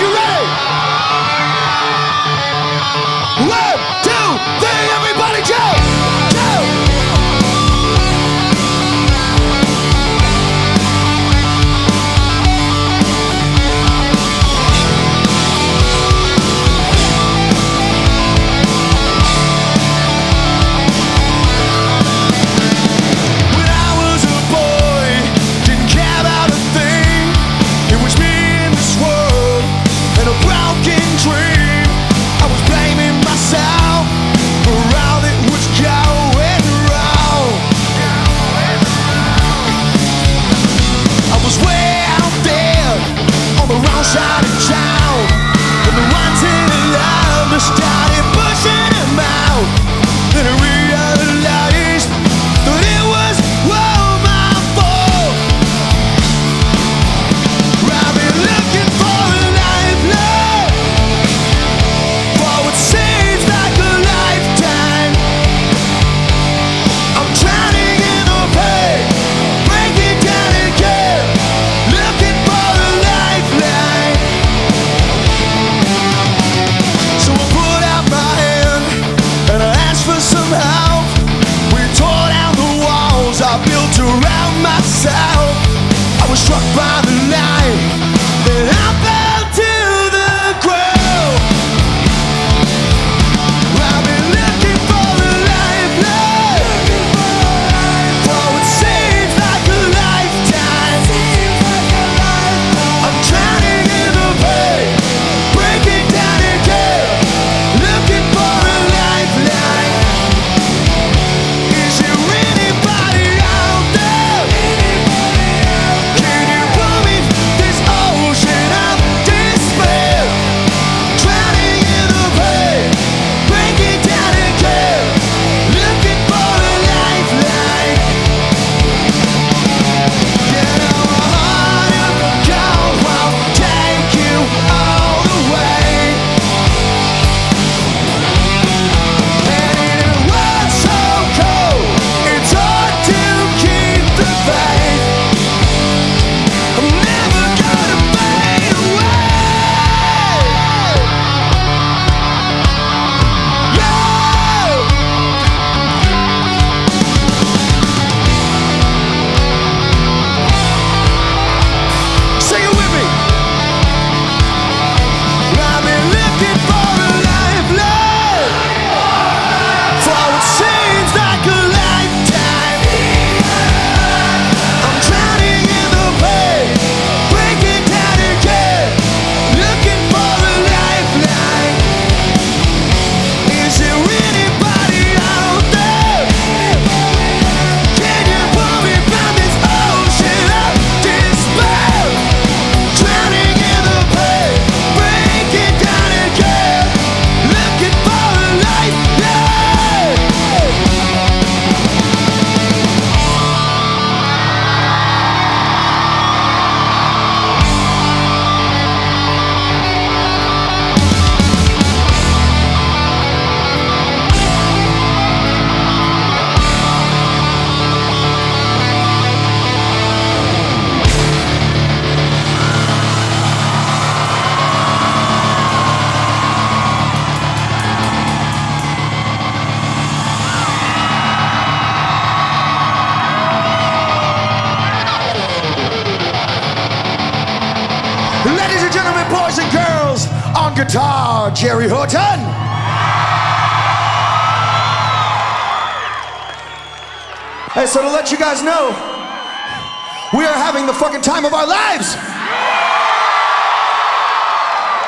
you ready? 1, 2, 3, everybody jump! Jump! When I was a boy, didn't care about a thing. It was me in this world and a broken dream. I was blaming myself for all that was going wrong. I was way out there on the wrong side of town, and the ones that I loved started pushing him out. Then I realized that it was all my fault. I've been looking for a lifeline for what seems like a lifetime. I'm drowning in the pain, breaking down again, looking for a lifeline. So I put out my hand and I asked for some help. We tore down the walls I built around myself. I was struck by the light, then I fell to the ground. I've been looking for a lifeline for what seems like a lifetime. I'm drowning in the pain, breaking down again, looking for a lifeline. Is there anybody out there? Can you pull me this ocean of despair? Drowning in the pain, breaking down again, looking for a lifeline. Yeah, now my heart and cold won't take you all the way. And in a world so cold, it's hard to keep the faith. I'm never gonna fade away. Sing it with me. I've been looking for a lifeline for what seems like a lifetime. I'm drowning in the pain, breaking down again, looking for a lifeline. Is there anybody out there? Can you pull me from this ocean of despair? Drowning in the pain, breaking down again, looking for a lifeline. Ladies and gentlemen, boys and girls, on guitar, Jerry Horton. Hey, so to let you guys know, we are having the fucking time of our lives.